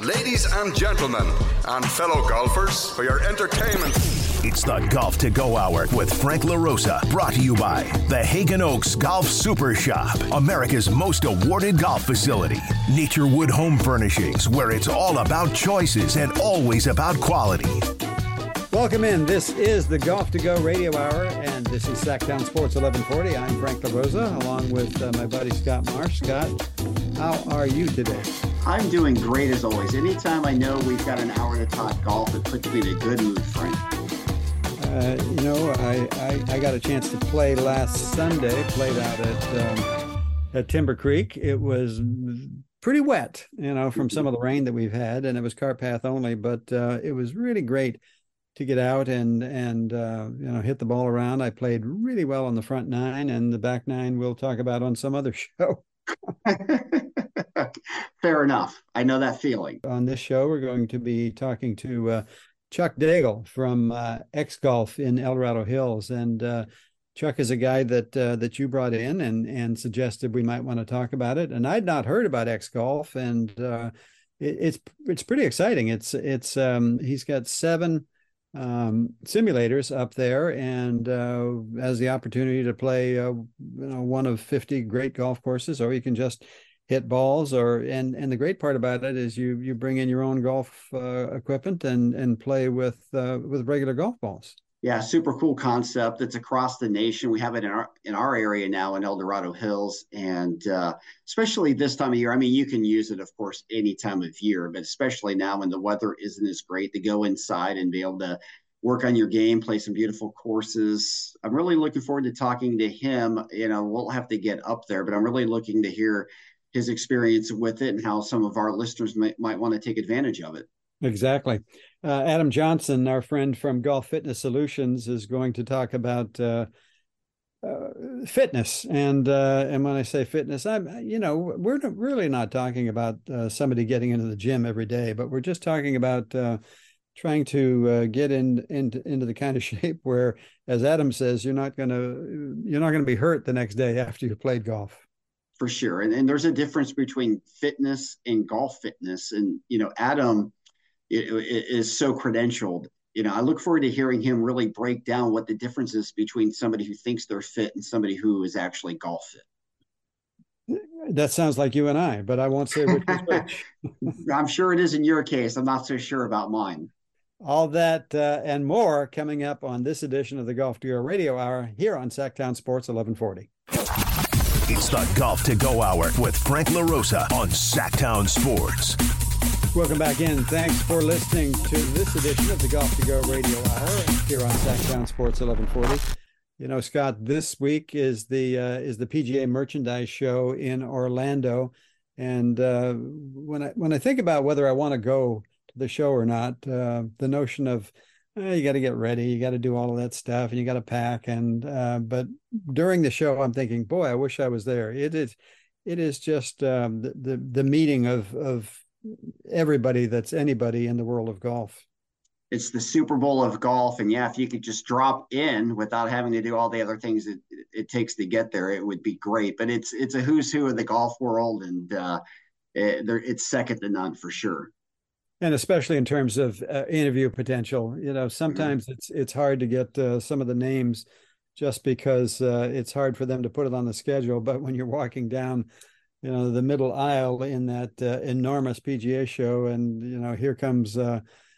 Ladies and gentlemen, and fellow golfers, for your entertainment. It's the Golf to Go Hour with Frank LaRosa, brought to you by the Hagen Oaks Golf Super Shop, America's most awarded golf facility. Naturewood Home Furnishings, where it's all about choices and always about quality. Welcome in. This is the Golf to Go Radio Hour, and this is Sacktown Sports 1140. I'm Frank LaRosa, along with my buddy Scott Marsh. Scott, how are you today? I'm doing great as always. Anytime I know we've got an hour to talk golf, it puts me in a good mood, Frank. I got a chance to play last Sunday, played out at Timber Creek. It was pretty wet, from some of the rain that we've had, and it was cart path only, but it was really great to get out and hit the ball around. I played really well on the front nine, and the back nine we'll talk about on some other show. Fair enough. I know that feeling. On this show, we're going to be talking to Chuck Daigle from X Golf in El Dorado Hills, and Chuck is a guy that you brought in and suggested we might want to talk about it. And I'd not heard about X Golf, and it's pretty exciting. It's he's got 7 simulators up there, and has the opportunity to play one of 50 great golf courses, or you can just hit balls, and the great part about it is you bring in your own golf equipment and play with regular golf balls. Yeah, super cool concept. It's across the nation. We have it in our area now in El Dorado Hills, and especially this time of year. I mean, you can use it, of course, any time of year, but especially now when the weather isn't as great, to go inside and be able to work on your game, play some beautiful courses. I'm really looking forward to talking to him. We'll have to get up there, but I'm really looking to hear his experience with it and how some of our listeners might want to take advantage of it. Exactly. Adam Johnson, our friend from Golf Fitness Solutions, is going to talk about fitness. And when I say fitness, we're really not talking about somebody getting into the gym every day, but we're just talking about trying to get into the kind of shape where, as Adam says, you're not going to be hurt the next day after you played golf. For sure. And there's a difference between fitness and golf fitness. And, Adam is so credentialed. I look forward to hearing him really break down what the difference is between somebody who thinks they're fit and somebody who is actually golf fit. That sounds like you and I, but I won't say which is which. I'm sure it is in your case. I'm not so sure about mine. All that and more coming up on this edition of the Golf to Go Radio Hour here on Sacktown Sports 1140. It's the Golf to Go Hour with Frank LaRosa on Sacktown Sports. Welcome back in. Thanks for listening to this edition of the Golf to Go Radio Hour here on Sacktown Sports 1140. Scott, this week is the PGA Merchandise Show in Orlando, and when I think about whether I want to go to the show or not, the notion of you got to get ready, you got to do all of that stuff, and you got to pack. But during the show, I'm thinking, boy, I wish I was there. It is just the meeting of everybody that's anybody in the world of golf. It's the Super Bowl of golf, and if you could just drop in without having to do all the other things it takes to get there, it would be great. But it's a who's who of the golf world, and it's second to none for sure. And especially in terms of interview potential, sometimes it's hard to get some of the names just because it's hard for them to put it on the schedule. But when you're walking down, the middle aisle in that enormous PGA show, and here comes a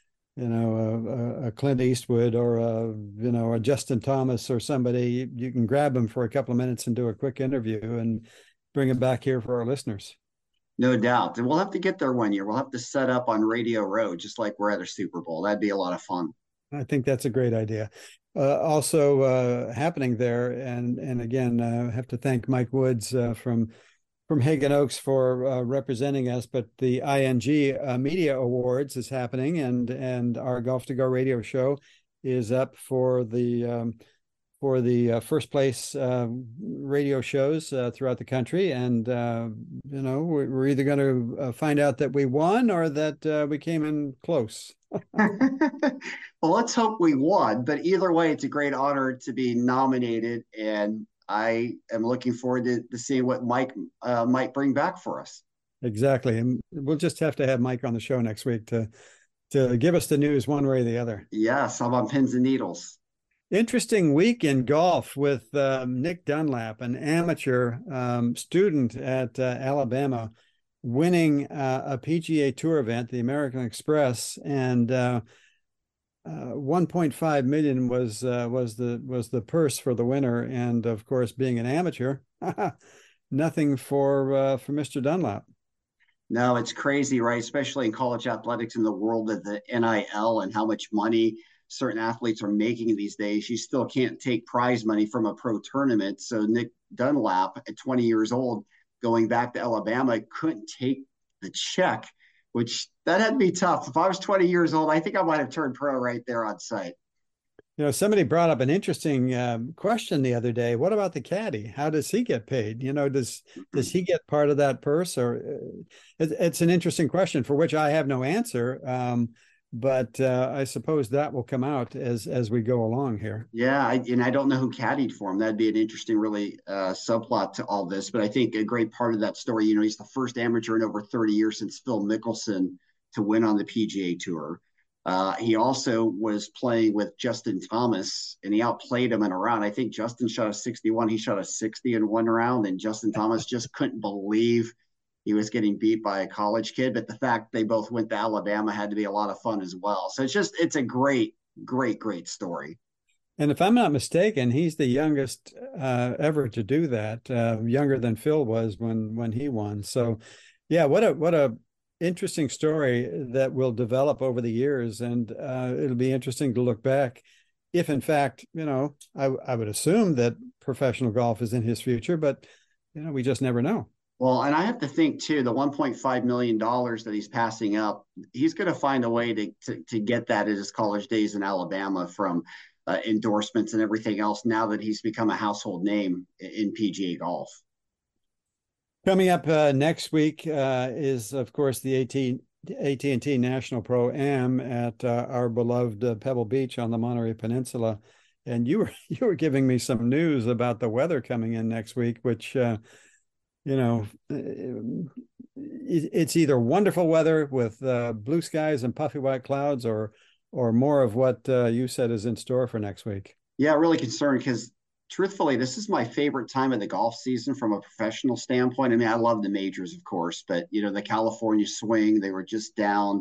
Clint Eastwood or a Justin Thomas or somebody, you can grab them for a couple of minutes and do a quick interview and bring them back here for our listeners. No doubt. And we'll have to get there one year. We'll have to set up on Radio Row, just like we're at a Super Bowl. That'd be a lot of fun. I think that's a great idea. Also happening there. And again, I have to thank Mike Woods from Hagen Oaks for representing us, but the ING Media Awards is happening, and our Golf to Go radio show is up for the first place radio shows throughout the country. And, we're either going to find out that we won or that we came in close. Well, let's hope we won. But either way, it's a great honor to be nominated. And I am looking forward to seeing what Mike might bring back for us. Exactly. And we'll just have to have Mike on the show next week to give us the news one way or the other. Yes, I'm on pins and needles. Interesting week in golf with Nick Dunlap, an amateur student at Alabama, winning a PGA Tour event, the American Express, and 1.5 million was the purse for the winner. And of course, being an amateur, nothing for Mr. Dunlap. No, it's crazy, right? Especially in college athletics, in the world of the NIL and how much money certain athletes are making these days. You still can't take prize money from a pro tournament. So Nick Dunlap, at 20 years old, going back to Alabama, couldn't take the check, which that had to be tough. If I was 20 years old, I think I might have turned pro right there on site. Somebody brought up an interesting question the other day. What about the caddy? How does he get paid? Does he get part of that purse? Or it's an interesting question for which I have no answer. But I suppose that will come out as we go along here. Yeah, I don't know who caddied for him. That'd be an interesting, really subplot to all this. But I think a great part of that story, he's the first amateur in over 30 years since Phil Mickelson to win on the PGA Tour. He also was playing with Justin Thomas, and he outplayed him in a round. I think Justin shot a 61. He shot a 60 in one round, and Justin Thomas just couldn't believe he was getting beat by a college kid. But the fact they both went to Alabama had to be a lot of fun as well. So it's a great, great, great story. And if I'm not mistaken, he's the youngest ever to do that, younger than Phil was when he won. So, yeah, what a interesting story that will develop over the years. And it'll be interesting to look back if, in fact, I would assume that professional golf is in his future, but, we just never know. Well, and I have to think, too, the $1.5 million that he's passing up, he's going to find a way to get that at his college days in Alabama from endorsements and everything else now that he's become a household name in PGA golf. Coming up next week is, of course, the AT&T National Pro-Am at our beloved Pebble Beach on the Monterey Peninsula. And you were giving me some news about the weather coming in next week, which it's either wonderful weather with blue skies and puffy white clouds or more of what you said is in store for next week. Yeah, really concerned because truthfully, this is my favorite time of the golf season from a professional standpoint. I mean, I love the majors, of course, but, the California swing, they were just down,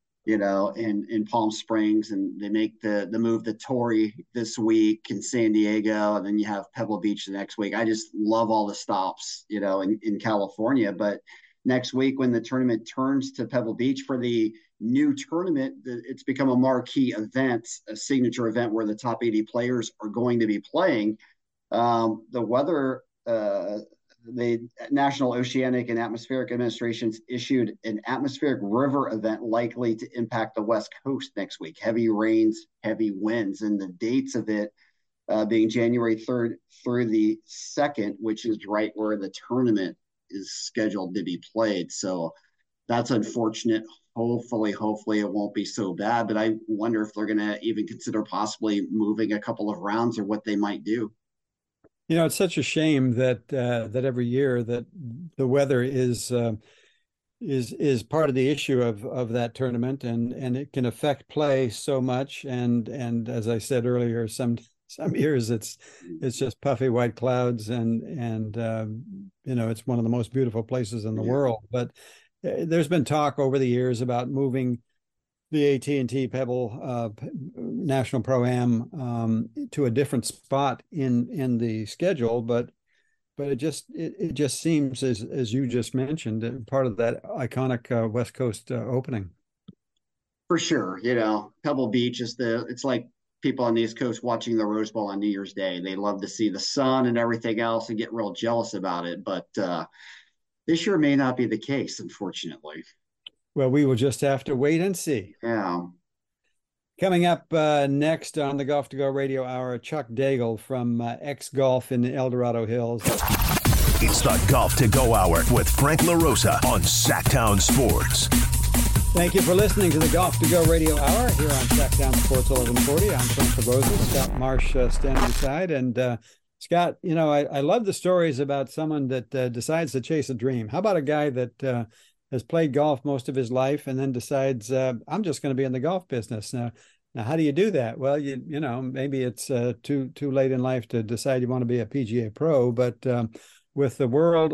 in Palm Springs, and they make the move to Torrey this week in San Diego, and then you have Pebble Beach the next week. I just love all the stops, in California. But next week when the tournament turns to Pebble Beach for the new tournament, it's become a marquee event, a signature event where the top 80 players are going to be playing. The weather, the National Oceanic and Atmospheric Administrations issued an atmospheric river event likely to impact the West Coast next week. Heavy rains, heavy winds, and the dates of it being January 3rd through the 2nd, which is right where the tournament is scheduled to be played. So that's unfortunate. Hopefully it won't be so bad, but I wonder if they're going to even consider possibly moving a couple of rounds or what they might do. It's such a shame that every year that the weather is part of the issue of that tournament, and it can affect play so much. And as I said earlier, some years it's just puffy white clouds, and it's one of the most beautiful places in the world. But there's been talk over the years about moving the AT&T Pebble National Pro-Am to a different spot in the schedule, but it just seems, as you just mentioned, part of that iconic West Coast opening. For sure, Pebble Beach is it's like people on the East Coast watching the Rose Bowl on New Year's Day. They love to see the sun and everything else and get real jealous about it, but this year may not be the case, unfortunately. Well, we will just have to wait and see. Yeah. Coming up next on the Golf to Go Radio Hour, Chuck Daigle from X Golf in El Dorado Hills. It's the Golf to Go Hour with Frank LaRosa on Sacktown Sports. Thank you for listening to the Golf to Go Radio Hour here on Sacktown Sports 1140. I'm Frank LaRosa, Scott Marsh standing beside, and Scott, I love the stories about someone that decides to chase a dream. How about a guy that has played golf most of his life and then decides, I'm just going to be in the golf business now, how do you do that? Well, maybe it's too late in life to decide you want to be a PGA pro, but with the world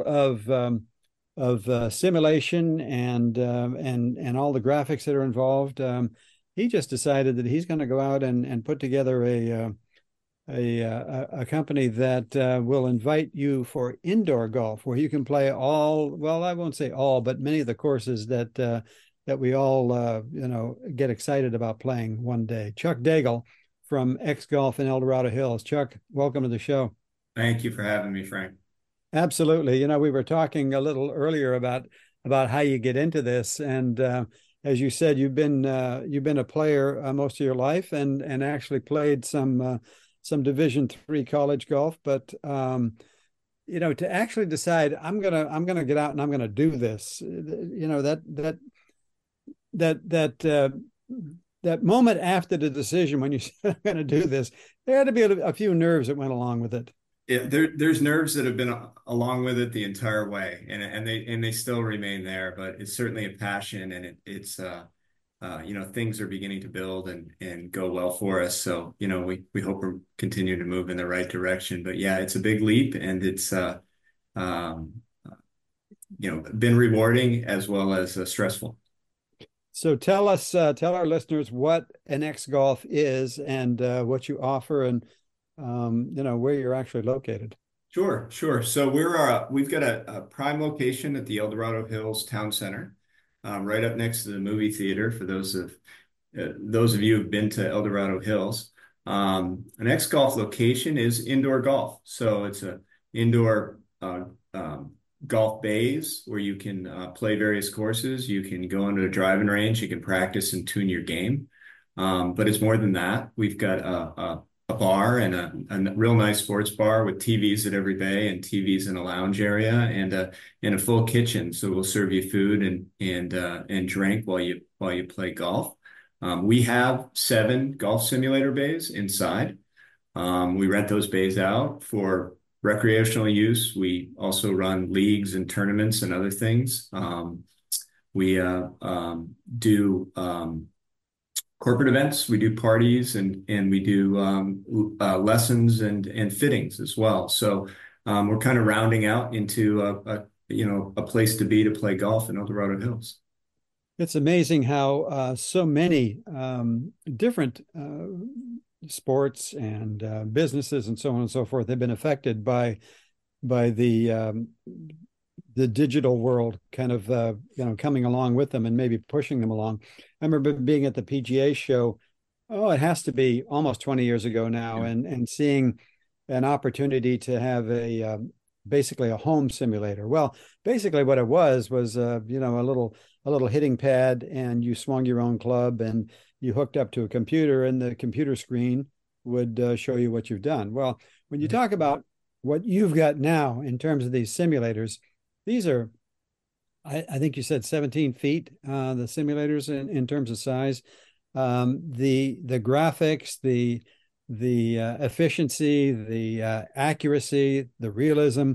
of simulation and all the graphics that are involved, he just decided that he's going to go out and put together a company that will invite you for indoor golf, where you can play well, I won't say all, but many of the courses that we all get excited about playing one day. Chuck Daigle from X Golf in El Dorado Hills. Chuck, welcome to the show. Thank you for having me, Frank. Absolutely. We were talking a little earlier about how you get into this, and as you said, you've been a player most of your life, and actually played some Division III college golf, but to actually decide I'm gonna get out and I'm gonna do this, that moment after the decision when you said I'm going to do this, there had to be a few nerves that went along with it. Yeah, there's nerves that have been along with it the entire way, and they still remain there. But it's certainly a passion, and it's things are beginning to build and go well for us. So we hope we're continuing to move in the right direction. But yeah, it's a big leap, and it's been rewarding as well as stressful. So tell our listeners what an X Golf is, and what you offer, and where you're actually located. Sure. So we've got a prime location at the El Dorado Hills Town Center, right up next to the movie theater. For those of you who've been to El Dorado Hills, an X Golf location is indoor golf. So it's a indoor golf bays where you can play various courses. You can go into a driving range. You can practice and tune your game. But it's more than that. We've got a bar and a real nice sports bar with TVs at every bay and TVs in a lounge area and a full kitchen. So we'll serve you food and drink while you play golf. We have 7 golf simulator bays inside. We rent those bays out for recreational use. We also run leagues and tournaments and other things. We do corporate events. We do parties and we do lessons and fittings as well. So we're kind of rounding out into a place to be to play golf in El Dorado Hills. It's amazing how so many different sports and businesses and so on and so forth have been affected by the digital world kind of coming along with them and maybe pushing them along. I remember being at the PGA show, it has to be almost 20 years ago now, yeah. and seeing an opportunity to have basically a home simulator. Well, basically what it was a little hitting pad, and you swung your own club and you hooked up to a computer, and the computer screen would show you what you've done. Well, when you talk about what you've got now in terms of these simulators, these are, I think you said 17 feet, the simulators in terms of size. The graphics, the efficiency, the accuracy, the realism.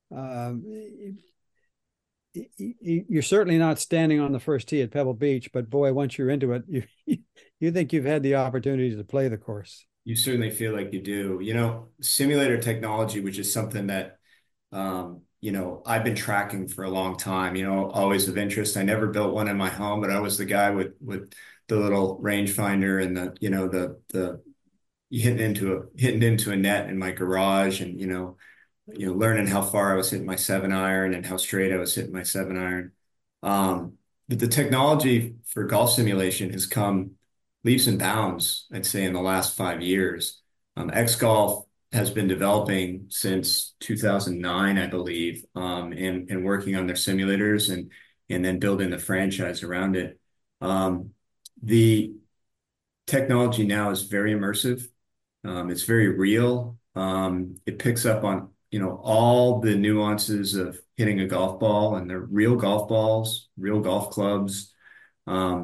You're certainly not standing on the first tee at Pebble Beach, but boy, once you're into it, you think you've had the opportunity to play the course. You certainly feel like you do. Simulator technology, which is something that I've been tracking for a long time. Always of interest. I never built one in my home, but I was the guy with the little rangefinder and the hitting into a net in my garage, and learning how far I was hitting my 7-iron and how straight I was hitting my 7-iron. But the technology for golf simulation has come leaps and bounds, I'd say, in the last 5 years. X Golf has been developing since 2009, I believe, and working on their simulators and then building the franchise around it. The technology now is very immersive. It's very real. It picks up on all the nuances of hitting a golf ball, and they're real golf balls, real golf clubs,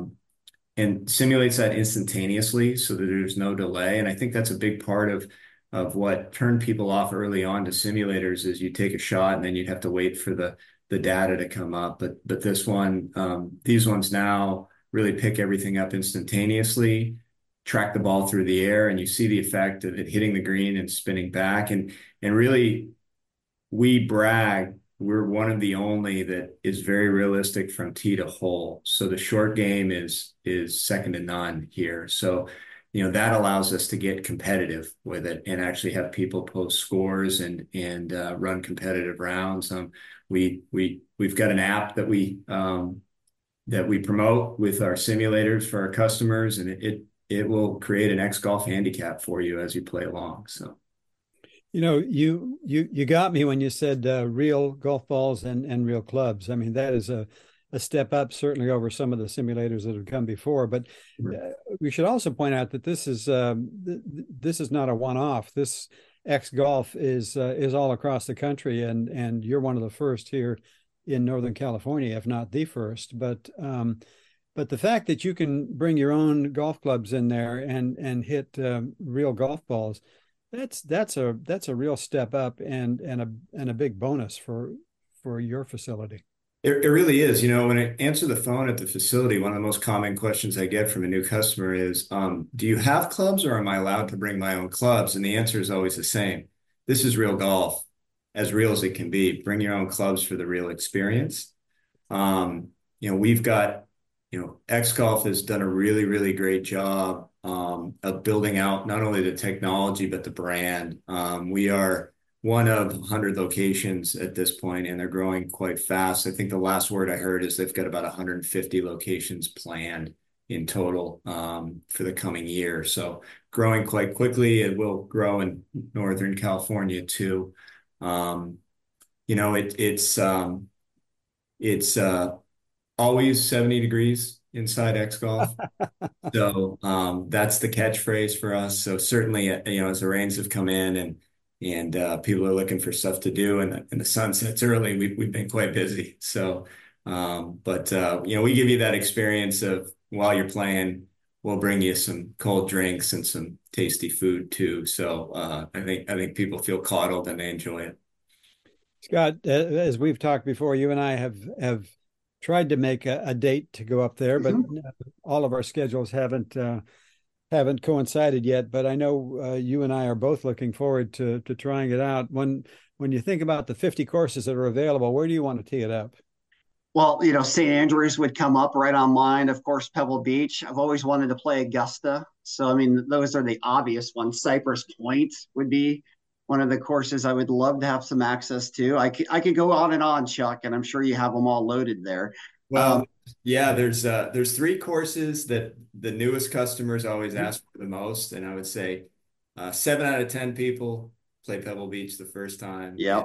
and simulates that instantaneously so that there's no delay. And I think that's a big part of of what turned people off early on to simulators is you take a shot and then you'd have to wait for the data to come up. But this one, these ones now really pick everything up instantaneously, track the ball through the air, and you see the effect of it hitting the green and spinning back. And really, we brag, we're one of the only that is very realistic from tee to hole. So the short game is second to none here. So that allows us to get competitive with it and actually have people post scores and run competitive rounds. We've got an app that we promote with our simulators for our customers, and it will create an X Golf handicap for you as you play along. So, you got me when you said real golf balls and real clubs. I mean, that is a step up, certainly over some of the simulators that have come before. But we should also point out that this is not a one-off. This X Golf is all across the country, and you're one of the first here in Northern California, if not the first. But the fact that you can bring your own golf clubs in there and hit real golf balls, that's a real step up and a big bonus for your facility. It really is. When I answer the phone at the facility, one of the most common questions I get from a new customer is, do you have clubs or am I allowed to bring my own clubs? And the answer is always the same. This is real golf, as real as it can be. Bring your own clubs for the real experience. We've got, X Golf has done a really, really great job of building out not only the technology, but the brand. We are one of 100 locations at this point, and they're growing quite fast. I think the last word I heard is they've got about 150 locations planned in total for the coming year. So growing quite quickly. It will grow in Northern California too. It's always 70 degrees inside X Golf. So that's the catchphrase for us. So certainly, as the rains have come in and people are looking for stuff to do and the sun sets early, we've been quite busy. So, we give you that experience of while you're playing, we'll bring you some cold drinks and some tasty food too. So I think people feel coddled and they enjoy it. Scott, as we've talked before, you and I have tried to make a date to go up there, but all of our schedules haven't coincided yet. But I know you and I are both looking forward to trying it out. When you think about the 50 courses that are available, where do you want to tee it up? Well, St. Andrews would come up right on mine. Of course, Pebble Beach. I've always wanted to play Augusta. So, I mean, those are the obvious ones. Cypress Point would be one of the courses I would love to have some access to. I could go on and on, Chuck, and I'm sure you have them all loaded there. Well, there's 3 courses that the newest customers always ask for the most, and I would say 7 out of 10 people play Pebble Beach the first time. Yep.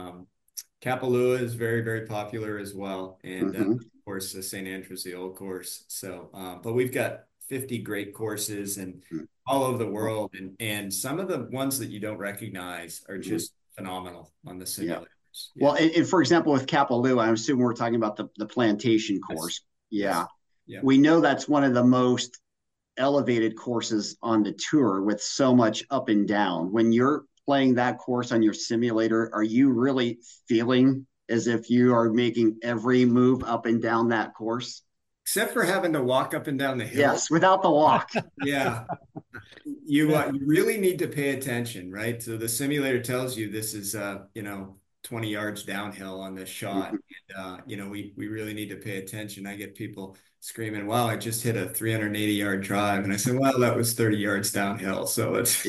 Kapalua is very, very popular as well, and of course St. Andrews, the old course. So, but we've got 50 great courses and all over the world, and some of the ones that you don't recognize are just phenomenal on the simulators. Yeah. Well, and for example, with Kapalua, I assume we're talking about the plantation course. Yes. Yeah. We know that's one of the most elevated courses on the tour with so much up and down. When you're playing that course on your simulator, are you really feeling as if you are making every move up and down that course? Except for having to walk up and down the hill. Yes, without the walk. Yeah. You really need to pay attention, right? So the simulator tells you this is, 20 yards downhill on this shot. And, we really need to pay attention. I get people screaming, wow, I just hit a 380-yard drive. And I said, well, that was 30 yards downhill. So let's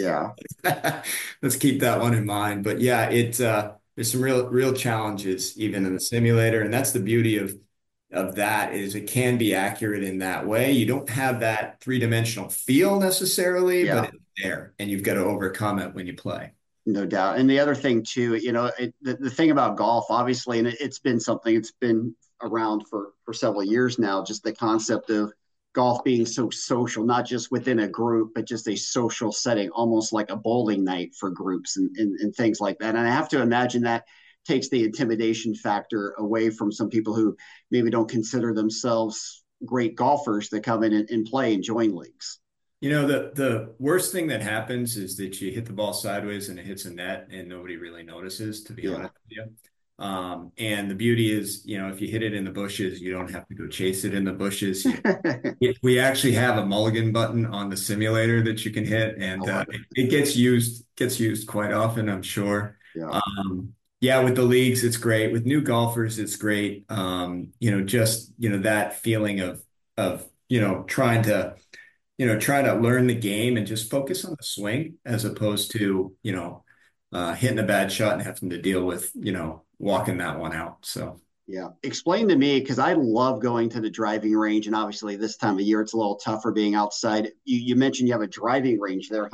keep that one in mind. But yeah, there's some real challenges even in the simulator. And that's the beauty of that is it can be accurate in that way. You don't have that 3-dimensional feel necessarily, but it's there and you've got to overcome it when you play. No doubt. And the other thing too, the thing about golf, obviously, and it's been around for several years now, just the concept of golf being so social, not just within a group, but just a social setting, almost like a bowling night for groups and things like that. And I have to imagine that takes the intimidation factor away from some people who maybe don't consider themselves great golfers that come in and play and join leagues. The worst thing that happens is that you hit the ball sideways and it hits a net and nobody really notices, to be Yeah. honest with you. And the beauty is, if you hit it in the bushes, you don't have to go chase it in the bushes. We actually have a mulligan button on the simulator that you can hit, I and love it. it gets used quite often, I'm sure. Yeah. Yeah, with the leagues, it's great. With new golfers, it's great. Just that feeling of trying to learn the game and just focus on the swing as opposed to hitting a bad shot and having to deal with walking that one out. So. Yeah. Explain to me, because I love going to the driving range, and obviously this time of year it's a little tougher being outside. You mentioned you have a driving range there.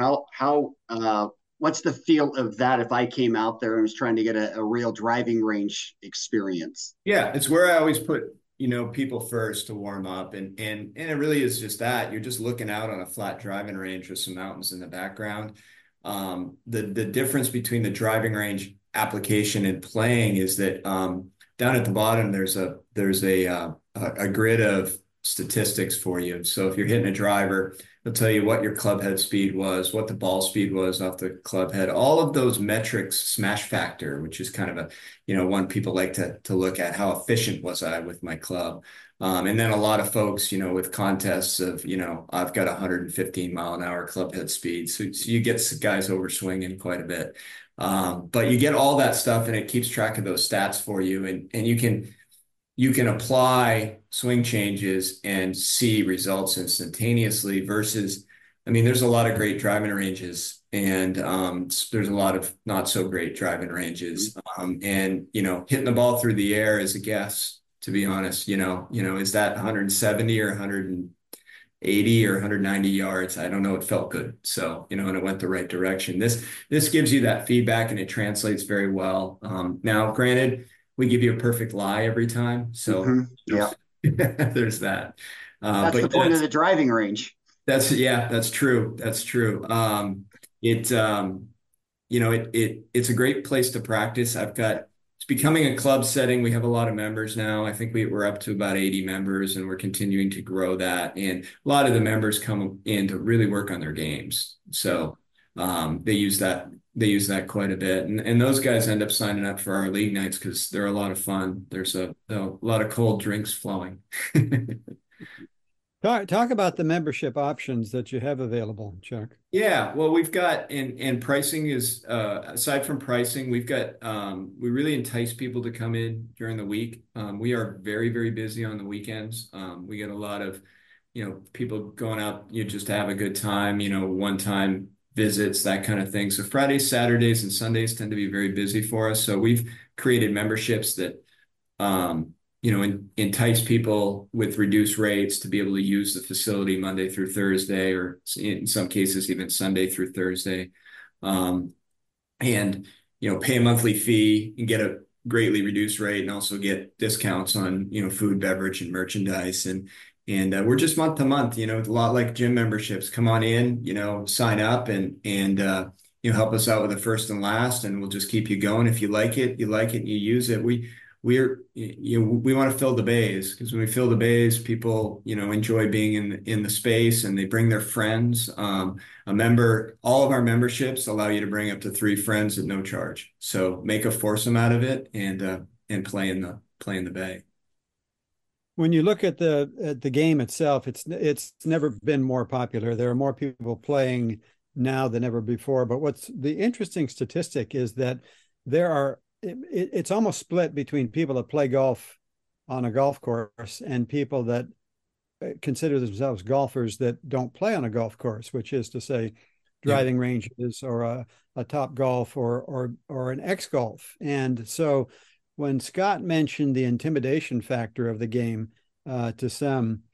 What's the feel of that if I came out there and was trying to get a real driving range experience? Yeah, it's where I always put, people first to warm up. And it really is just that. You're just looking out on a flat driving range with some mountains in the background. The difference between the driving range application and playing is that down at the bottom there's a grid of statistics for you. So if you're hitting a driver, it'll tell you what your club head speed was, what the ball speed was off the club head, all of those metrics, smash factor, which is kind of one people like to look at, how efficient was I with my club. And then a lot of folks, with contests of, I've got 115 mile an hour club head speed. So you get guys over swinging quite a bit. But you get all that stuff and it keeps track of those stats for you. And you can apply swing changes and see results instantaneously versus, there's a lot of great driving ranges and there's a lot of not so great driving ranges. And hitting the ball through the air is a guess, to be honest. Is that 170 or 180 or 190 yards? I don't know. It felt good. So, and it went the right direction. This gives you that feedback and it translates very well. Now, granted, we give you a perfect lie every time. So Yeah, there's that. that's the point of the driving range. That's true. That's true. It's a great place to practice. It's becoming a club setting. We have a lot of members now. I think we're up to about 80 members and we're continuing to grow that. And a lot of the members come in to really work on their games. So they use that quite a bit. And those guys end up signing up for our league nights because they're a lot of fun. There's a lot of cold drinks flowing. Talk about the membership options that you have available, Chuck. Yeah, well, we've got, and pricing is, aside from pricing, we've got, we really entice people to come in during the week. We are very, very busy on the weekends. We get a lot of, people going out, just to have a good time, one-time visits, that kind of thing. So Fridays, Saturdays, and Sundays tend to be very busy for us. So we've created memberships that, entice people with reduced rates to be able to use the facility Monday through Thursday, or in some cases, even Sunday through Thursday. And, pay a monthly fee and get a greatly reduced rate and also get discounts on, food, beverage, and merchandise. And we're just month to month, a lot like gym memberships. Come on in, sign up and help us out with the first and last, and we'll just keep you going. If you like it, and you use it. We want to fill the bays, because when we fill the bays, people, enjoy being in the space and they bring their friends. All of our memberships allow you to bring up to 3 friends at no charge. So make a foursome out of it and play in the bay. When you look at the game itself, it's never been more popular. There are more people playing now than ever before. But what's the interesting statistic is that it's almost split between people that play golf on a golf course and people that consider themselves golfers that don't play on a golf course, which is to say driving ranges or a Top Golf or an X Golf. And so when Scott mentioned the intimidation factor of the game to some,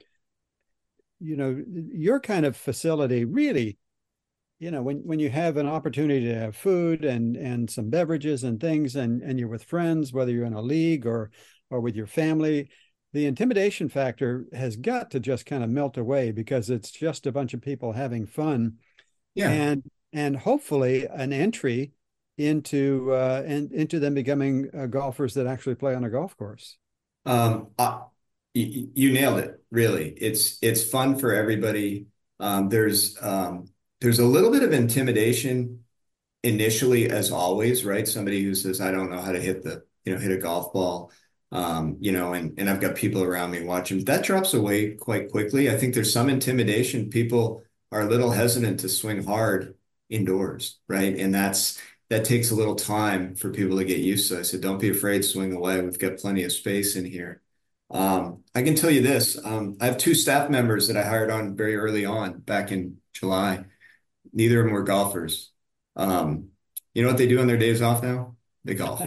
your kind of facility really, when you have an opportunity to have food and some beverages and things, and you're with friends, whether you're in a league or with your family, the intimidation factor has got to just kind of melt away, because it's just a bunch of people having fun. Yeah. And hopefully an entry into them becoming golfers that actually play on a golf course. You nailed it. Really, it's fun for everybody. There's a little bit of intimidation initially, as always, right? Somebody who says, I don't know how to hit hit a golf ball, and I've got people around me watching. That drops away quite quickly. I think there's some intimidation. People are a little hesitant to swing hard indoors, right? And that takes a little time for people to get used to. I said, don't be afraid, swing away. We've got plenty of space in here. I can tell you this. I have two staff members that I hired on very early on back in July. Neither of them were golfers. You know what they do on their days off now? They golf.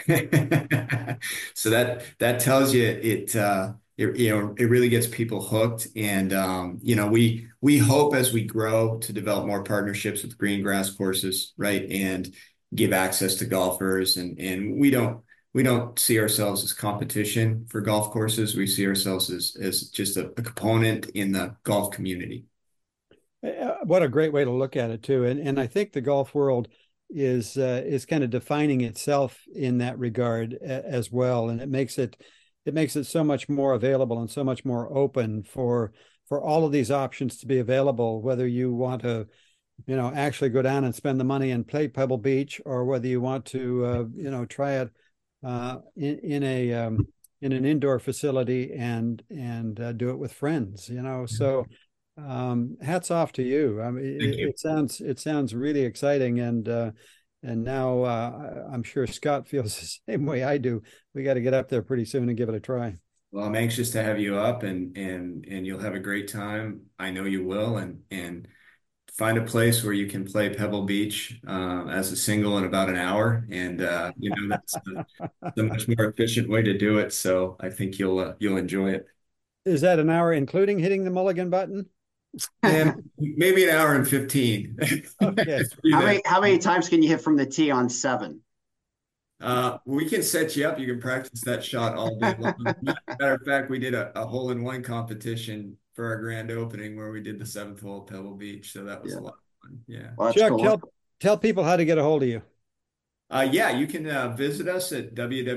So that tells you it really gets people hooked. And we hope as we grow to develop more partnerships with green grass courses, right? And give access to golfers. And we don't see ourselves as competition for golf courses. We see ourselves as just a component in the golf community. What a great way to look at it too. And I think the golf world is kind of defining itself in that regard as well. And it makes it so much more available and so much more open for all of these options to be available, whether you want to, actually go down and spend the money and play Pebble Beach, or whether you want to, try it in an indoor facility and do it with friends, so hats off to you. I mean, it sounds really exciting, and now I'm sure Scott feels the same way I do. We got to get up there pretty soon and give it a try. Well, I'm anxious to have you up, and you'll have a great time. I know you will, and find a place where you can play Pebble Beach as a single in about an hour, and that's the much more efficient way to do it. So I think you'll enjoy it. Is that an hour including hitting the mulligan button? Yeah, maybe an hour and 15. Okay. How many times can you hit from the tee on 7? We can set you up. You can practice that shot all day long. Matter of fact, we did a hole-in-one competition for our grand opening where we did the 7th hole at Pebble Beach. So that was a lot of fun. Yeah. Well, Chuck, cool. tell people how to get a hold of you. You can visit us at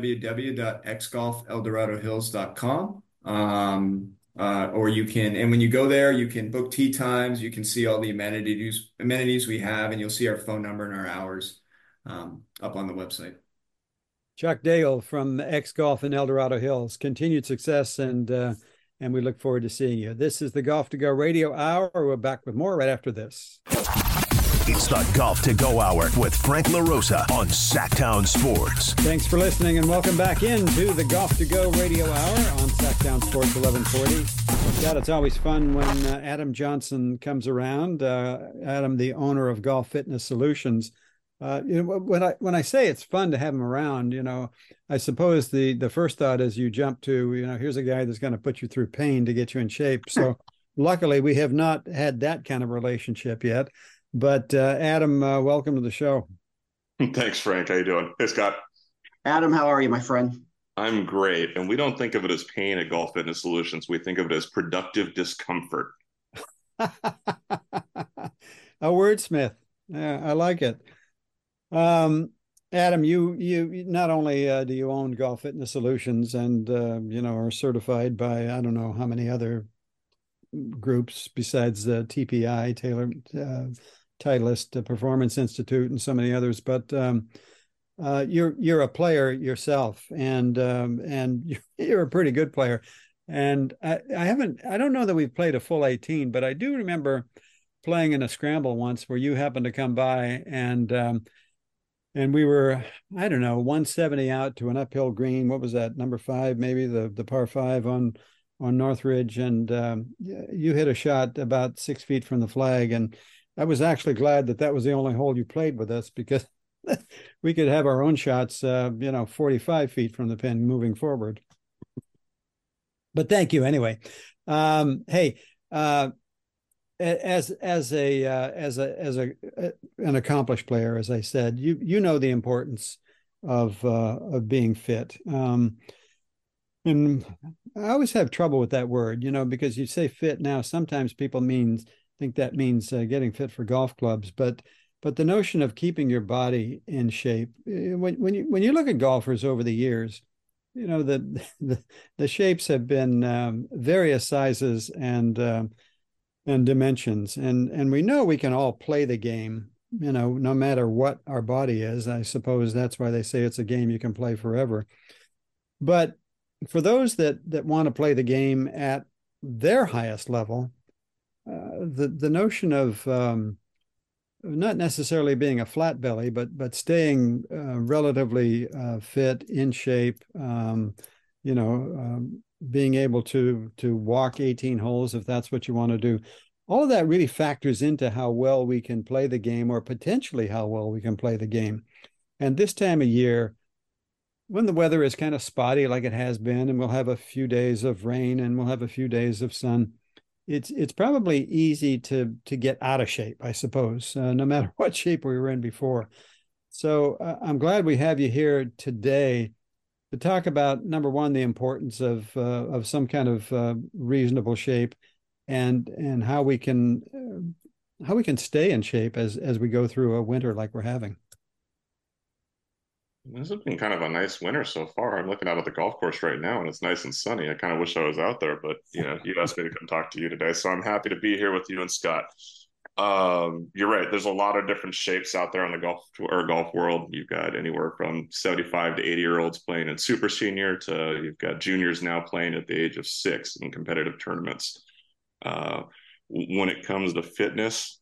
www.xgolfeldoradohills.com. Or you can, and when you go there, you can book tee times. You can see all the amenities we have, and you'll see our phone number and our hours up on the website. Chuck Daigle from X Golf in El Dorado Hills. Continued success, and we look forward to seeing you. This is the Golf to Go Radio Hour. We're back with more right after this. It's the Golf to Go Hour with Frank LaRosa on Sacktown Sports. Thanks for listening, and welcome back into the Golf to Go Radio Hour on Sacktown Sports 1140. God, it's always fun when Adam Johnson comes around. Adam, the owner of Golf Fitness Solutions. When I say it's fun to have him around, I suppose the first thought is you jump to, here's a guy that's going to put you through pain to get you in shape. So luckily we have not had that kind of relationship yet. But Adam, welcome to the show. Thanks, Frank. How you doing? Hey, Scott. Adam, how are you, my friend? I'm great. And we don't think of it as pain at Golf Fitness Solutions. We think of it as productive discomfort. A wordsmith. Yeah, I like it. Adam, you not only do you own Golf Fitness Solutions and are certified by I don't know how many other groups besides the TPI, Titleist Performance Institute, and so many others, but you're a player yourself, and you're a pretty good player. And I don't know that we've played a full 18, but I do remember playing in a scramble once where you happened to come by, and we were, I don't know, 170 out to an uphill green. What was that, number 5, maybe the par 5 on Northridge, and you hit a shot about 6 feet from the flag, and I was actually glad that was the only hole you played with us, because we could have our own shots 45 feet from the pin moving forward. But thank you anyway. Hey, as an accomplished player, as I said, you know the importance of being fit. And I always have trouble with that word, because you say fit now, sometimes people think that means getting fit for golf clubs, but the notion of keeping your body in shape, when you look at golfers over the years, the shapes have been various sizes, and and dimensions. And we know we can all play the game, no matter what our body is. I suppose that's why they say it's a game you can play forever. But for those that want to play the game at their highest level, the notion of not necessarily being a flat belly, but staying relatively fit, in shape, being able to walk 18 holes if that's what you want to do. All of that really factors into how well we can play the game, or potentially how well we can play the game. And this time of year, when the weather is kind of spotty like it has been, and we'll have a few days of rain and we'll have a few days of sun, it's probably easy to get out of shape, I suppose, no matter what shape we were in before. So I'm glad we have you here today to talk about, number one, the importance of some kind of reasonable shape, and how we can stay in shape as we go through a winter like we're having. This has been kind of a nice winter so far. I'm looking out at the golf course right now, and it's nice and sunny. I kind of wish I was out there, but you asked me to come talk to you today, so I'm happy to be here with you and Scott. You're right. There's a lot of different shapes out there in the golf world. You've got anywhere from 75 to 80-year-olds playing in super senior, to you've got juniors now playing at the age of 6 in competitive tournaments. When it comes to fitness,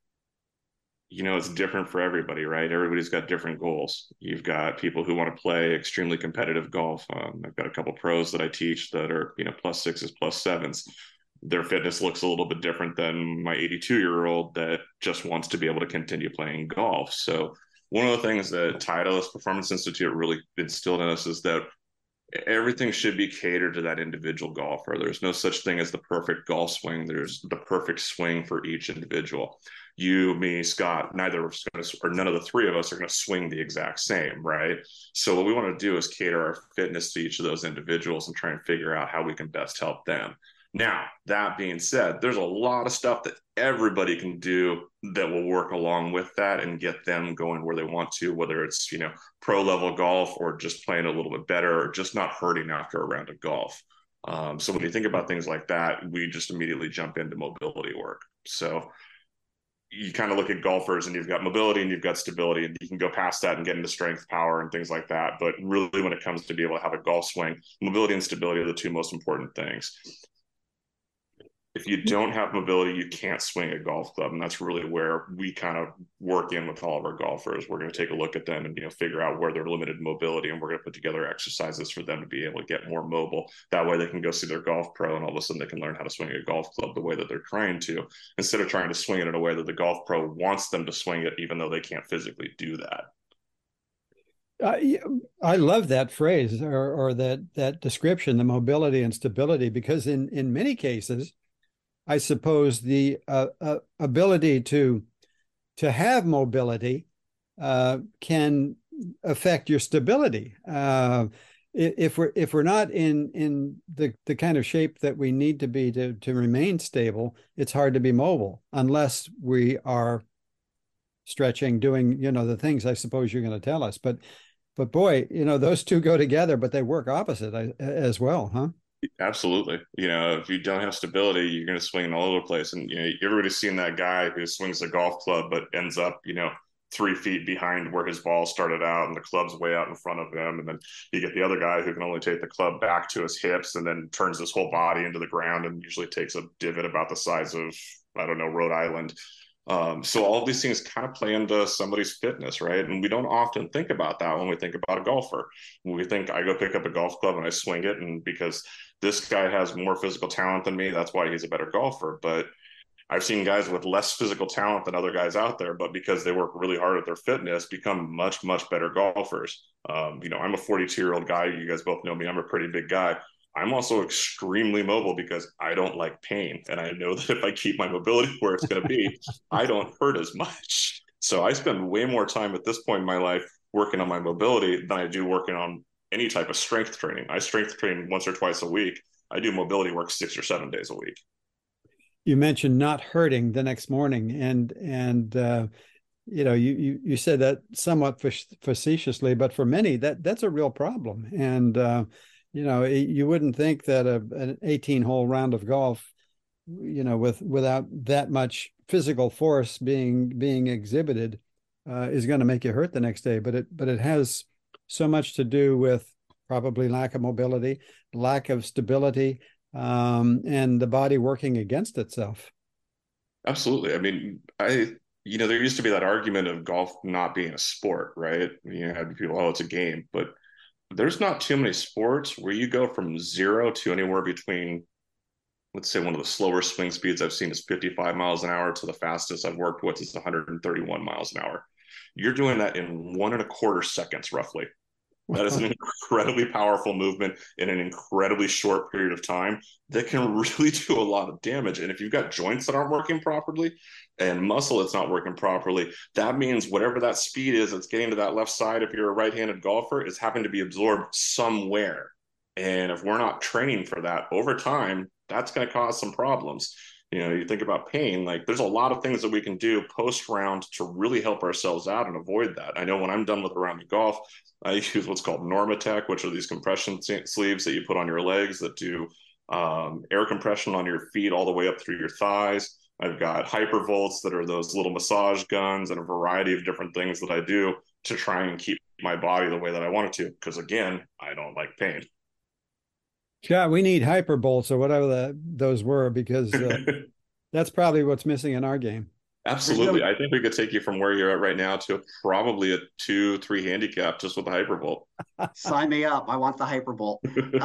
it's different for everybody, right? Everybody's got different goals. You've got people who want to play extremely competitive golf. I've got a couple pros that I teach that are, +6s, +7s. Their fitness looks a little bit different than my 82-year-old that just wants to be able to continue playing golf. So one of the things that Titleist Performance Institute really instilled in us is that everything should be catered to that individual golfer. There's no such thing as the perfect golf swing. There's the perfect swing for each individual. You, me, Scott, none of the three of us are going to swing the exact same, right? So what we want to do is cater our fitness to each of those individuals and try and figure out how we can best help them. Now, that being said, there's a lot of stuff that everybody can do that will work along with that and get them going where they want to, whether it's, pro level golf or just playing a little bit better or just not hurting after a round of golf. So when you think about things like that, we just immediately jump into mobility work. So you kind of look at golfers and you've got mobility and you've got stability, and you can go past that and get into strength, power, and things like that. But really, when it comes to be able to have a golf swing, mobility and stability are the two most important things. If you don't have mobility, you can't swing a golf club. And that's really where we kind of work in with all of our golfers. We're going to take a look at them and, figure out where they're limited mobility. And we're going to put together exercises for them to be able to get more mobile. That way they can go see their golf pro, and all of a sudden they can learn how to swing a golf club the way that they're trying to, instead of trying to swing it in a way that the golf pro wants them to swing it, even though they can't physically do that. I love that phrase or that description, the mobility and stability, because in many cases, I suppose the ability to have mobility can affect your stability. If we're not in the kind of shape that we need to be to remain stable, it's hard to be mobile unless we are stretching, doing the things I suppose you're going to tell us. But boy, those two go together, but they work opposite as well, huh? Absolutely. If you don't have stability, you're going to swing all over the place. And, everybody's seen that guy who swings a golf club, but ends up, 3 feet behind where his ball started out, and the club's way out in front of him. And then you get the other guy who can only take the club back to his hips and then turns his whole body into the ground and usually takes a divot about the size of, Rhode Island. So all of these things kind of play into somebody's fitness, right? And we don't often think about that when we think about a golfer. When we think I go pick up a golf club and I swing it, and because this guy has more physical talent than me, that's why he's a better golfer. But I've seen guys with less physical talent than other guys out there, but because they work really hard at their fitness, become much, much better golfers. I'm a 42-year-old guy. You guys both know me. I'm a pretty big guy. I'm also extremely mobile because I don't like pain. And I know that if I keep my mobility where it's going to be, I don't hurt as much. So I spend way more time at this point in my life working on my mobility than I do working on any type of strength training. I strength train once or twice a week. I do mobility work 6 or 7 days a week. You mentioned not hurting the next morning, and you said that somewhat facetiously, but for many that's a real problem. And you wouldn't think that an 18-hole round of golf without that much physical force being exhibited, is going to make you hurt the next day. But it has so much to do with probably lack of mobility, lack of stability, and the body working against itself. Absolutely. I mean, there used to be that argument of golf not being a sport, right? You had people, oh, it's a game, but there's not too many sports where you go from 0 to anywhere between, let's say, one of the slower swing speeds I've seen is 55 miles an hour to the fastest I've worked with is 131 miles an hour. You're doing that in 1.25 seconds, roughly. That is an incredibly powerful movement in an incredibly short period of time that can really do a lot of damage. And if you've got joints that aren't working properly and muscle that's not working properly, that means whatever that speed is that's getting to that left side, if you're a right-handed golfer, is having to be absorbed somewhere. And if we're not training for that over time, that's going to cause some problems. You think about pain, like there's a lot of things that we can do post round to really help ourselves out and avoid that. I know when I'm done with a round of golf, I use what's called Normatec, which are these compression sleeves that you put on your legs that do air compression on your feet all the way up through your thighs. I've got Hypervolts that are those little massage guns, and a variety of different things that I do to try and keep my body the way that I want it to. Because again, I don't like pain. Yeah, we need Hyperbolts or whatever those were, because that's probably what's missing in our game. Absolutely. I think we could take you from where you're at right now to probably a 2-3 handicap just with the Hypervolt. Sign me up. I want the Hypervolt.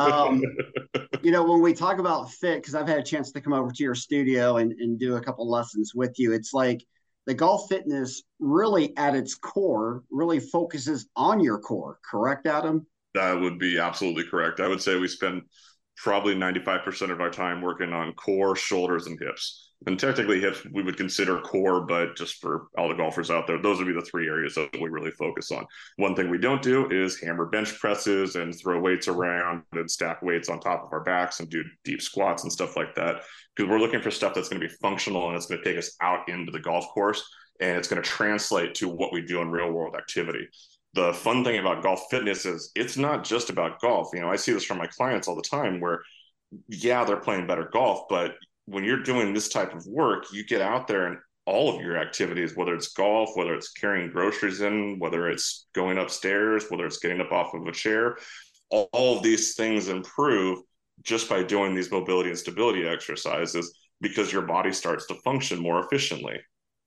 When we talk about fit, because I've had a chance to come over to your studio and do a couple lessons with you, it's like the golf fitness really at its core really focuses on your core. Correct, Adam? That would be absolutely correct. I would say we spend probably 95% of our time working on core, shoulders, and hips. And technically hips we would consider core, but just for all the golfers out there, those would be the 3 areas that we really focus on. One thing we don't do is hammer bench presses and throw weights around and stack weights on top of our backs and do deep squats and stuff like that, because we're looking for stuff that's going to be functional and it's going to take us out into the golf course, and it's going to translate to what we do in real world activity. The fun thing about golf fitness is it's not just about golf. I see this from my clients all the time where, yeah, they're playing better golf, but when you're doing this type of work, you get out there and all of your activities, whether it's golf, whether it's carrying groceries in, whether it's going upstairs, whether it's getting up off of a chair, all of these things improve just by doing these mobility and stability exercises, because your body starts to function more efficiently.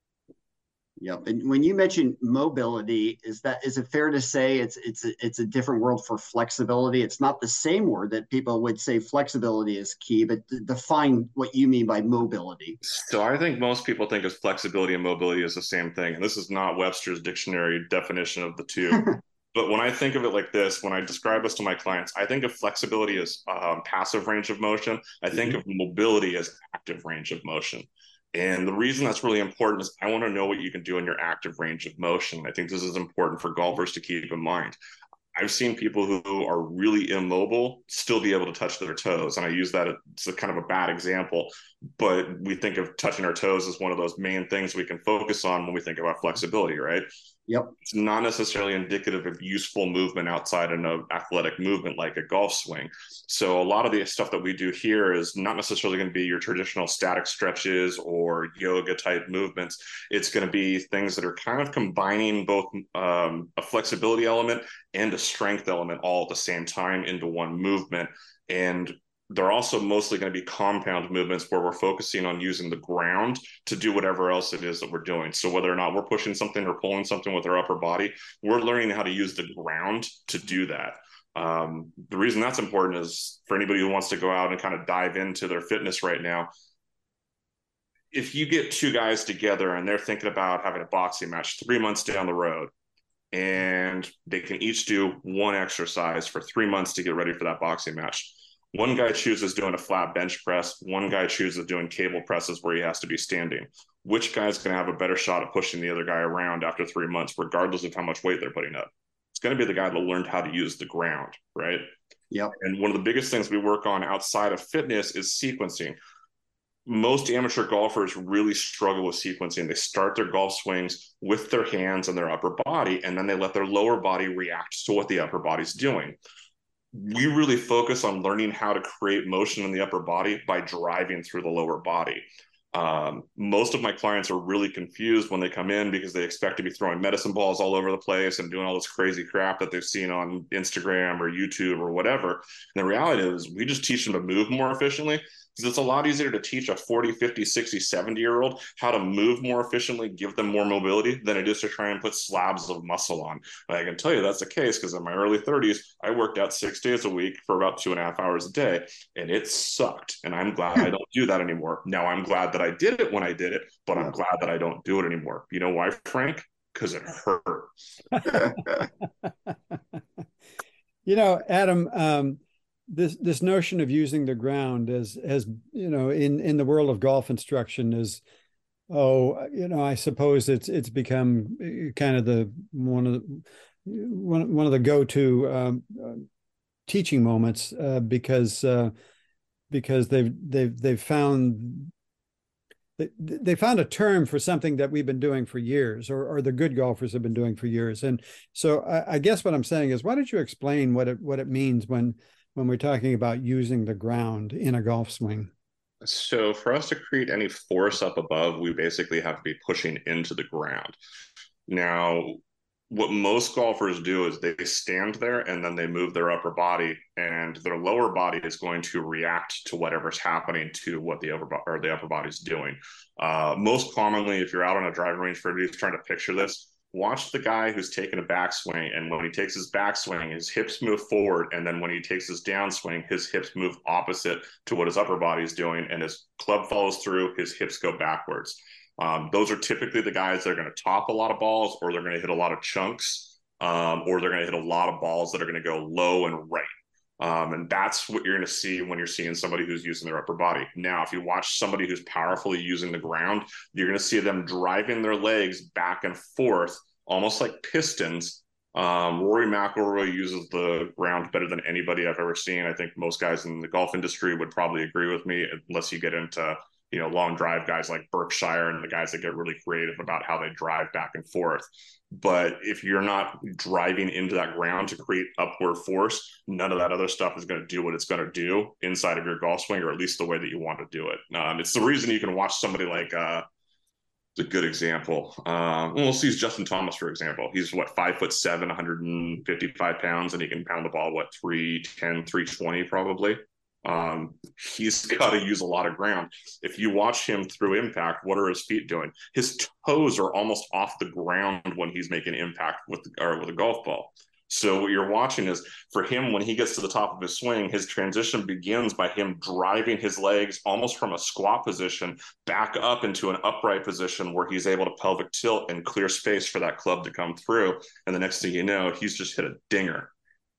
Yep. And when you mention mobility, is it fair to say it's a different word for flexibility? It's not the same word that people would say flexibility is key, but define what you mean by mobility. So I think most people think of flexibility and mobility as the same thing. And this is not Webster's dictionary definition of the two. But when I think of it like this, when I describe this to my clients, I think of flexibility as passive range of motion. I think of mobility as active range of motion. And the reason that's really important is I want to know what you can do in your active range of motion. I think this is important for golfers to keep in mind. I've seen people who are really immobile still be able to touch their toes. And I use that as a kind of a bad example, but we think of touching our toes as one of those main things we can focus on when we think about flexibility, right? Yep. It's not necessarily indicative of useful movement outside of an athletic movement like a golf swing. So a lot of the stuff that we do here is not necessarily going to be your traditional static stretches or yoga type movements. It's going to be things that are kind of combining both a flexibility element and a strength element all at the same time into one movement. And they're also mostly going to be compound movements where we're focusing on using the ground to do whatever else it is that we're doing. So whether or not we're pushing something or pulling something with our upper body, we're learning how to use the ground to do that. The reason that's important is for anybody who wants to go out and kind of dive into their fitness right now. If you get 2 guys together and they're thinking about having a boxing match 3 months down the road, and they can each do one exercise for 3 months to get ready for that boxing match. One guy chooses doing a flat bench press. One guy chooses doing cable presses where he has to be standing. Which guy's going to have a better shot at pushing the other guy around after 3 months, regardless of how much weight they're putting up? It's going to be the guy that learned how to use the ground, right? Yep. And one of the biggest things we work on outside of fitness is sequencing. Most amateur golfers really struggle with sequencing. They start their golf swings with their hands and their upper body, and then they let their lower body react to what the upper body's doing. we really focus on learning how to create motion in the upper body by driving through the lower body. Most of my clients are really confused when they come in because they expect to be throwing medicine balls all over the place and doing all this crazy crap that they've seen on Instagram or YouTube or whatever. And the reality is we just teach them to move more efficiently, because it's a lot easier to teach a 40, 50, 60, 70-year-old how to move more efficiently, give them more mobility, than it is to try and put slabs of muscle on. And I can tell you that's the case, because in my early 30s, I worked out 6 days a week for about 2.5 hours a day, and it sucked. And I'm glad I don't do that anymore. Now, I'm glad that I did it when I did it, but I'm glad that I don't do it anymore. You know why, Frank? Because it hurt. You know, Adam, this notion of using the ground as you know, in the world of golf instruction is, I suppose it's become kind of one of the go-to teaching moments, because they've found they found a term for something that we've been doing for years, or the good golfers have been doing for years. And so I guess what I'm saying is, why don't you explain what it means when we're talking about using the ground in a golf swing? So for us to create any force up above, we basically have to be pushing into the ground. Now, what most golfers do is they stand there and then they move their upper body, and their lower body is going to react to whatever's happening to what the upper body is doing. Most commonly, if you're out on a driving range for everybody who's trying to picture this, watch the guy who's taking a backswing, and when he takes his backswing, his hips move forward, and then when he takes his downswing, his hips move opposite to what his upper body is doing, and his club follows through, his hips go backwards. Those are typically the guys that are going to top a lot of balls, or they're going to hit a lot of chunks, or they're going to hit a lot of balls that are going to go low and right. And that's what you're going to see when you're seeing somebody who's using their upper body. Now, if you watch somebody who's powerfully using the ground, you're going to see them driving their legs back and forth, almost like pistons. Rory McIlroy uses the ground better than anybody I've ever seen. I think most guys in the golf industry would probably agree with me, unless you get into long drive guys like Berkshire and the guys that get really creative about how they drive back and forth. But if you're not driving into that ground to create upward force, none of that other stuff is going to do what it's going to do inside of your golf swing, or at least the way that you want to do it. It's the reason you can watch somebody like it's a good example. Let's use Justin Thomas, for example. He's 5'7", 155 pounds, and he can pound the ball, 310, 320 probably. He's got to use a lot of ground. If you watch him through impact, what are his feet doing? His toes are almost off the ground when he's making impact with a golf ball. So what you're watching is, for him, when he gets to the top of his swing, his transition begins by him driving his legs almost from a squat position back up into an upright position, where he's able to pelvic tilt and clear space for that club to come through. And the next thing you know, he's just hit a dinger.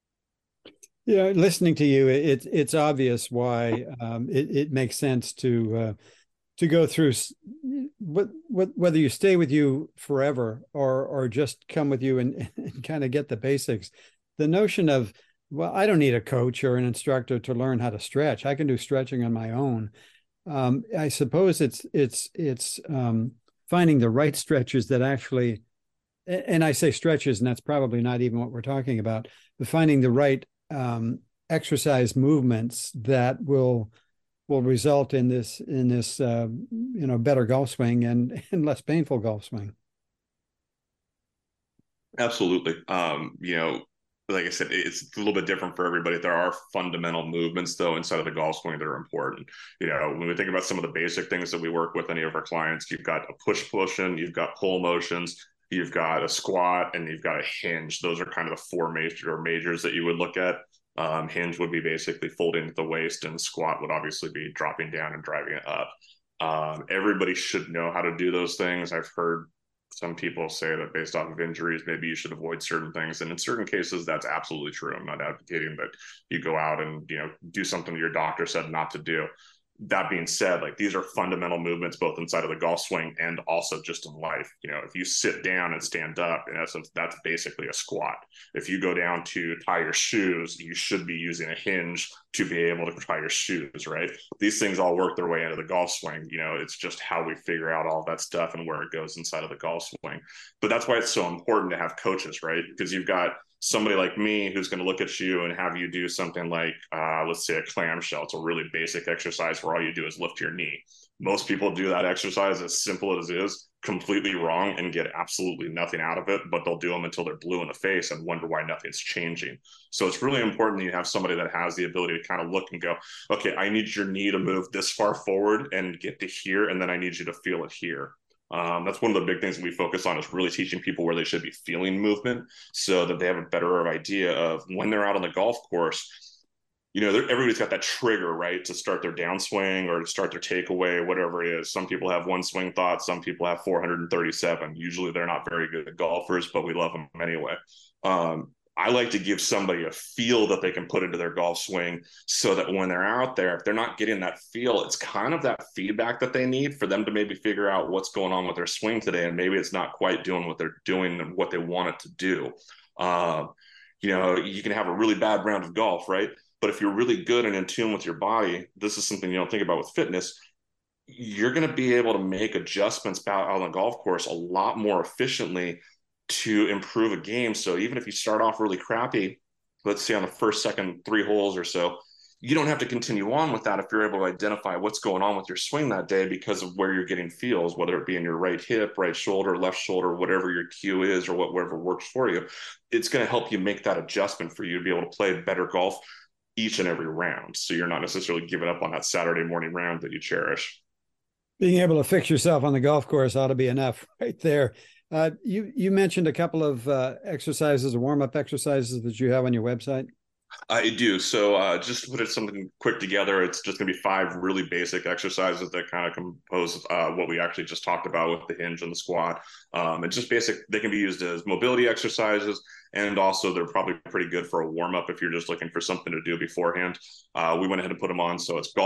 Yeah, listening to you, it's obvious why it makes sense to go through whether you stay with you forever or just come with you and kind of get the basics. The notion of, well, I don't need a coach or an instructor to learn how to stretch. I can do stretching on my own. I suppose it's finding the right stretches that actually, and I say stretches, and that's probably not even what we're talking about, but finding the right exercise movements that will result in this better golf swing and less painful golf swing. Absolutely. Like I said, it's a little bit different for everybody. There are fundamental movements, though, inside of the golf swing that are important. When we think about some of the basic things that we work with any of our clients, you've got a push motion, you've got pull motions, you've got a squat, and you've got a hinge. Those are kind of the four majors that you would look at. Hinge would be basically folding at the waist, and squat would obviously be dropping down and driving it up. Everybody should know how to do those things. I've heard some people say that based off of injuries, maybe you should avoid certain things. And in certain cases, that's absolutely true. I'm not advocating that you go out and, do something your doctor said not to do. That being said, these are fundamental movements, both inside of the golf swing and also just in life. If you sit down and stand up, in essence, that's basically a squat. If you go down to tie your shoes, you should be using a hinge to be able to try your shoes, right? These things all work their way into the golf swing. It's just how we figure out all that stuff and where it goes inside of the golf swing. But that's why it's so important to have coaches, right? Because you've got somebody like me who's going to look at you and have you do something like, let's say a clamshell. It's a really basic exercise where all you do is lift your knee. Most people do that exercise, as simple as it is, completely wrong and get absolutely nothing out of it, but they'll do them until they're blue in the face and wonder why nothing's changing. So it's really important that you have somebody that has the ability to kind of look and go, okay, I need your knee to move this far forward and get to here, and then I need you to feel it here. That's one of the big things that we focus on, is really teaching people where they should be feeling movement so that they have a better idea of when they're out on the golf course. Everybody's got that trigger, right, to start their downswing or to start their takeaway, whatever it is. Some people have one swing thought, some people have 437. Usually they're not very good golfers, but we love them anyway. I like to give somebody a feel that they can put into their golf swing so that when they're out there, if they're not getting that feel, it's kind of that feedback that they need for them to maybe figure out what's going on with their swing today. And maybe it's not quite doing what they're doing and what they want it to do. You can have a really bad round of golf, right? But if you're really good and in tune with your body, this is something you don't think about with fitness, you're going to be able to make adjustments out on the golf course a lot more efficiently to improve a game. So even if you start off really crappy, let's say on the first, second, 3 holes or so, you don't have to continue on with that if you're able to identify what's going on with your swing that day because of where you're getting feels, whether it be in your right hip, right shoulder, left shoulder, whatever your cue is or whatever works for you. It's going to help you make that adjustment for you to be able to play better golf each and every round. So you're not necessarily giving up on that Saturday morning round that you cherish. Being able to fix yourself on the golf course ought to be enough right there. You mentioned a couple of exercises, warm-up exercises that you have on your website. I do. So just to put something quick together, it's just going to be 5 really basic exercises that kind of compose what we actually just talked about with the hinge and the squat. And just basic, they can be used as mobility exercises. And also they're probably pretty good for a warm-up if you're just looking for something to do beforehand. We went ahead and put them on. So it's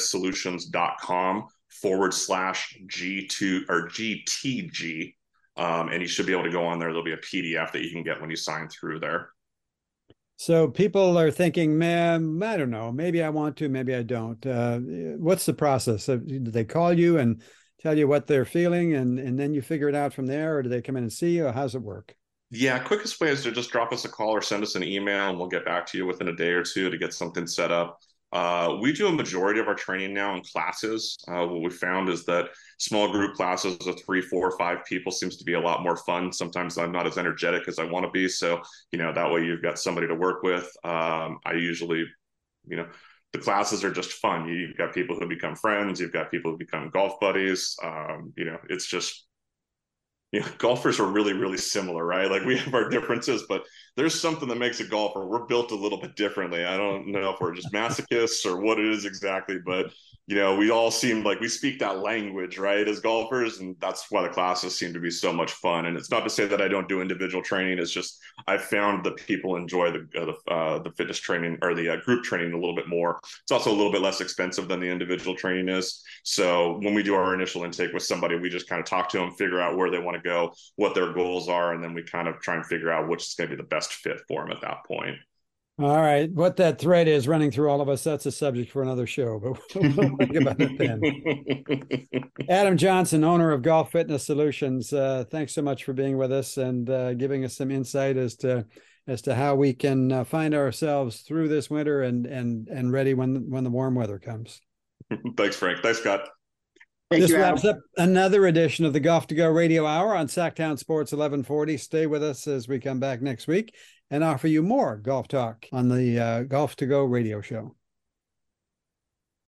golffitnesssolutions.com/G2 or GTG. And you should be able to go on there. There'll be a PDF that you can get when you sign through there. So people are thinking, man, I don't know, maybe I want to, maybe I don't. What's the process? Do they call you and tell you what they're feeling and then you figure it out from there? Or do they come in and see you? Or how's it work? Yeah, quickest way is to just drop us a call or send us an email and we'll get back to you within a day or two to get something set up. We do a majority of our training now in classes. What we found is that small group classes of 3, 4, 5 people seems to be a lot more fun. Sometimes I'm not as energetic as I want to be. So, that way you've got somebody to work with. I usually, the classes are just fun. You've got people who become friends. You've got people who become golf buddies. It's just, golfers are really, really similar, right? Like we have our differences, but there's something that makes a golfer. We're built a little bit differently. I don't know if we're just masochists or what it is exactly, but we all seem like we speak that language, right, as golfers, and that's why the classes seem to be so much fun. And it's not to say that I don't do individual training. It's just I've found that people enjoy the fitness training or the group training a little bit more. It's also a little bit less expensive than the individual training is. So when we do our initial intake with somebody, we just kind of talk to them, figure out where they want to go, what their goals are, and then we kind of try and figure out which is going to be the best fit for them at that point. All right. What that thread is running through all of us, that's a subject for another show, but we'll think about it then. Adam Johnson, owner of Golf Fitness Solutions. Thanks so much for being with us and giving us some insight as to how we can find ourselves through this winter and ready when the warm weather comes. Thanks, Frank. Thanks, Scott. This wraps up another edition of the Golf to Go Radio Hour on Sacktown Sports 1140. Stay with us as we come back next week and offer you more golf talk on the Golf to Go Radio Show.